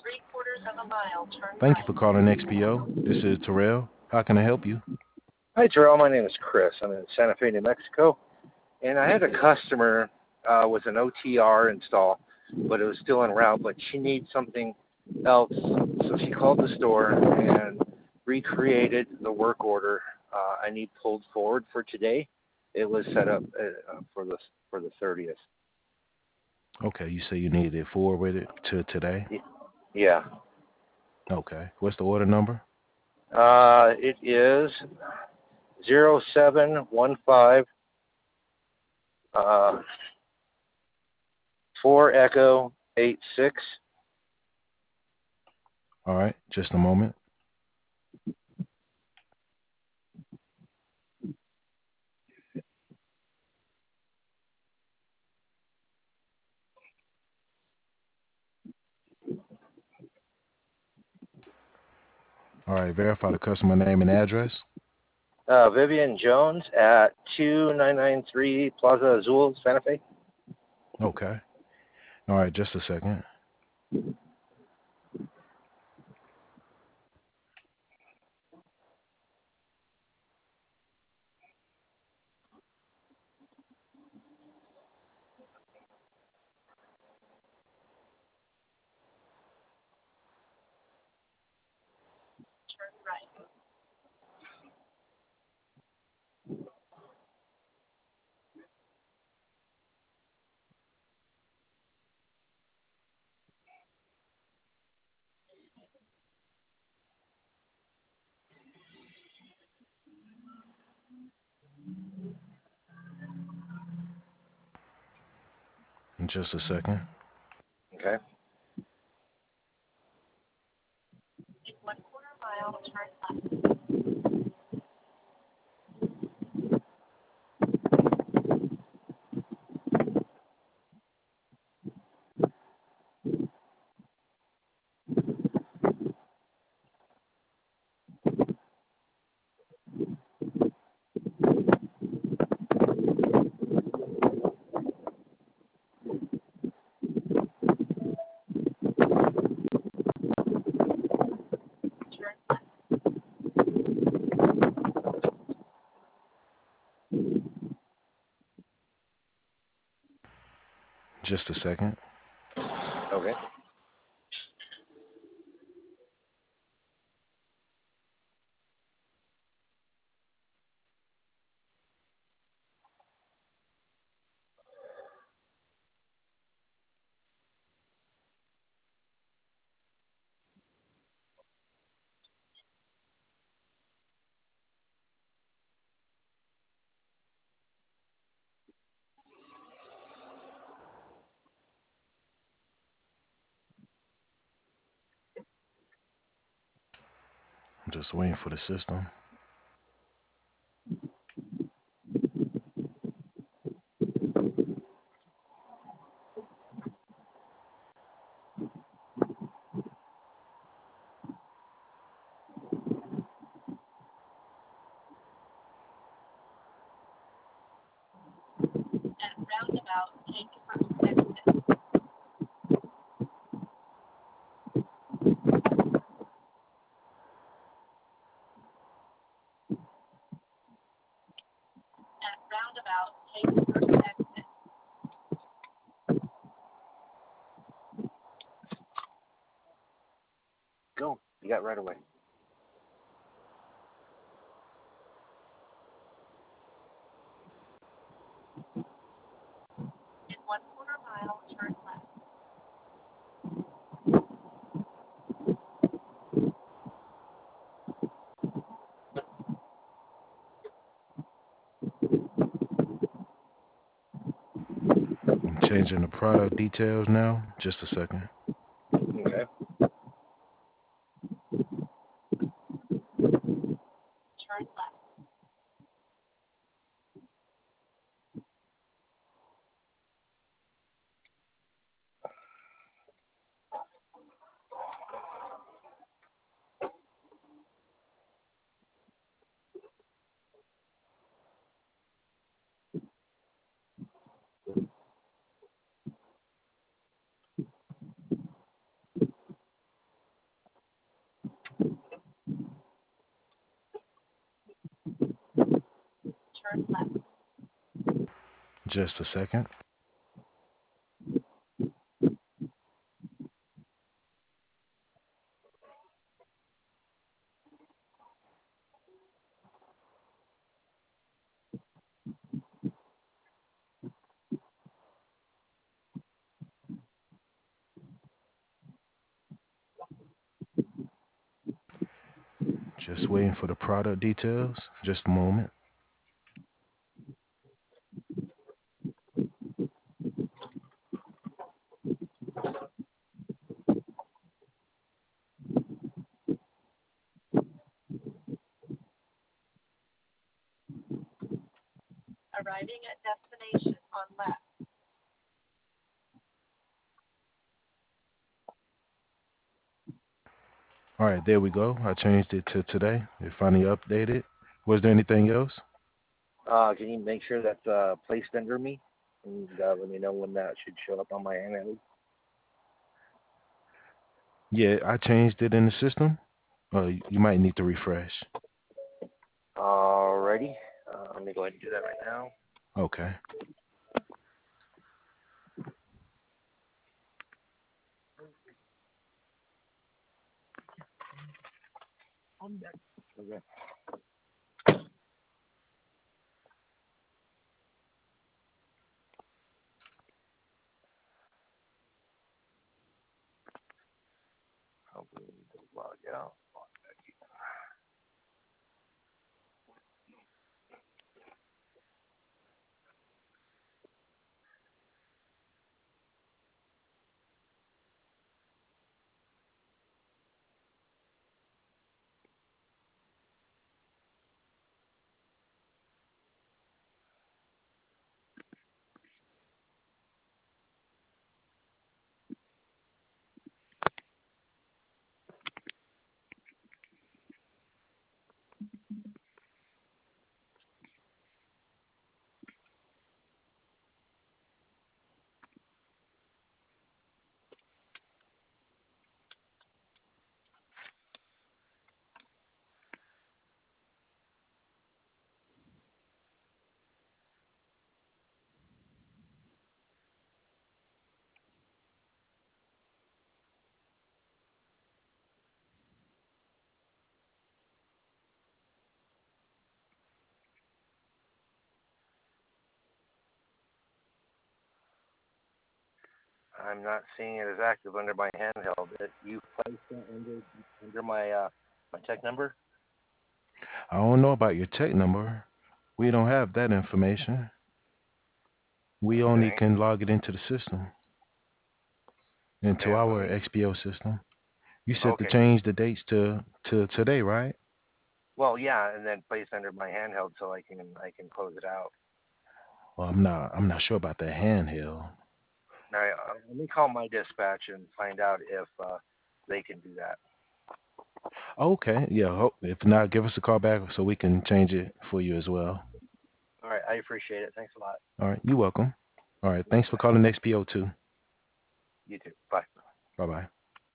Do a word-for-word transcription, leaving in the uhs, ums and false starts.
Thank you for calling X P O. This is Terrell. How can I help you? Hi, Terrell. My name is Chris. I'm in Santa Fe, New Mexico, and I had a customer uh, with an O T R install, but it was still en route. But she needs something else, so she called the store and recreated the work order uh, I need pulled forward for today. It was set up uh, for the for the thirtieth. Okay, you say you needed it forwarded to today. Yeah. Okay, what's the order number? Uh, it is zero seven one five uh, four Echo eight six. All right, just a moment. All right, verify the customer name and address. Uh, Vivian Jones at two nine nine three Plaza Azul, Santa Fe. Okay. All right, just a second. Just a second. Okay. Just a second. Okay. I'm just waiting for the system. Go. You got right away. I'm changing the product details now. Just a second. Okay. Just a second. Just waiting for the product details. Just a moment. All right, there we go. I changed it to today. It finally updated. Was there anything else? Uh, can you make sure that's uh, placed under me? And uh, let me know when that should show up on my handheld. Yeah, I changed it in the system. Uh, you might need to refresh. Alrighty. Uh, let me go ahead and do that right now. Okay. Okay. Hopefully we can log out. I'm not seeing it as active under my handheld. It, you placed it under under my uh, my tech number? I don't know about your tech number. We don't have that information. We only Okay. can log it into the system, into Okay. Let our me. X P O system. You said to Okay. change the dates to to today, right? Well, yeah, and then placed under my handheld so I can I can close it out. Well, I'm not I'm not sure about the handheld. Now, uh, let me call my dispatch and find out if uh, they can do that. Okay, yeah. ho- If not, give us a call back so we can change it for you as well. All right. I appreciate it. Thanks a lot. All right, you're welcome. All right, Yep. thanks for calling X P O too. You too. Bye. Bye bye.